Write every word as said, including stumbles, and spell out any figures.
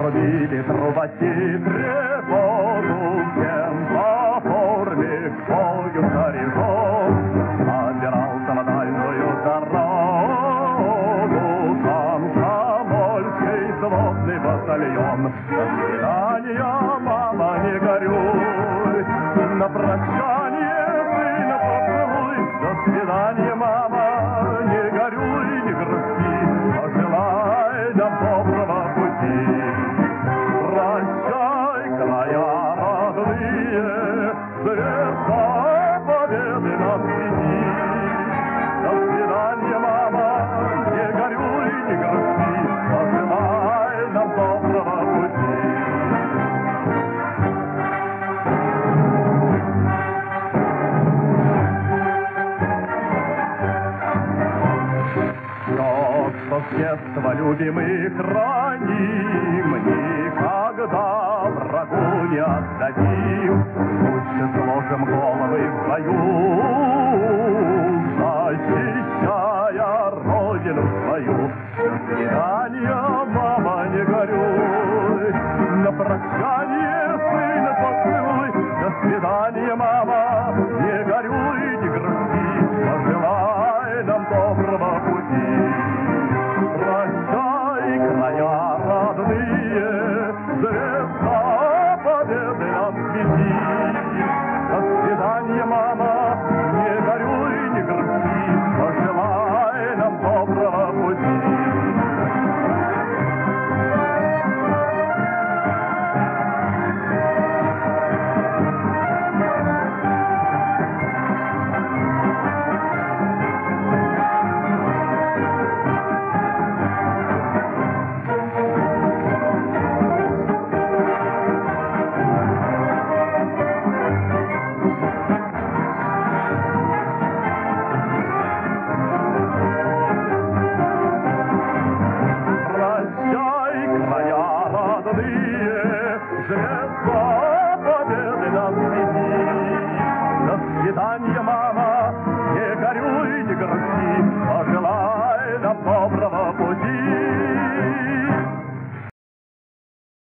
трубили трубачи тревогу всем по форме к бою заряжен. Собирался на дальнюю дорогу комсомольский сводный батальон. До свидания, мама, не горюй, на прощание ты на поцелуй. До свидания, мама, не горюй, не грусти, пожелай нам доброго пути. Прощай, края родные, звезда победы нам свети. До свидания, мама, не горюй, не грусти, пожелай нам доброго пути. Что с детства любимый храним, никогда врагу не отдадим. Пусть сложим головы в бою, защищая родину свою. До свидания, мама, не горюй, на прощание сына поцелуй. До свидания, мама, не горюй, не грусти, пожелай нам доброго пути. Прощай, края родные, звезда победы нам свети. До свидания, мама, не горюй, не грусти, пожелай нам доброго пути. Звезда победы нам свети. До свидания, мама, не горюй, не грусти, пожелай нам доброго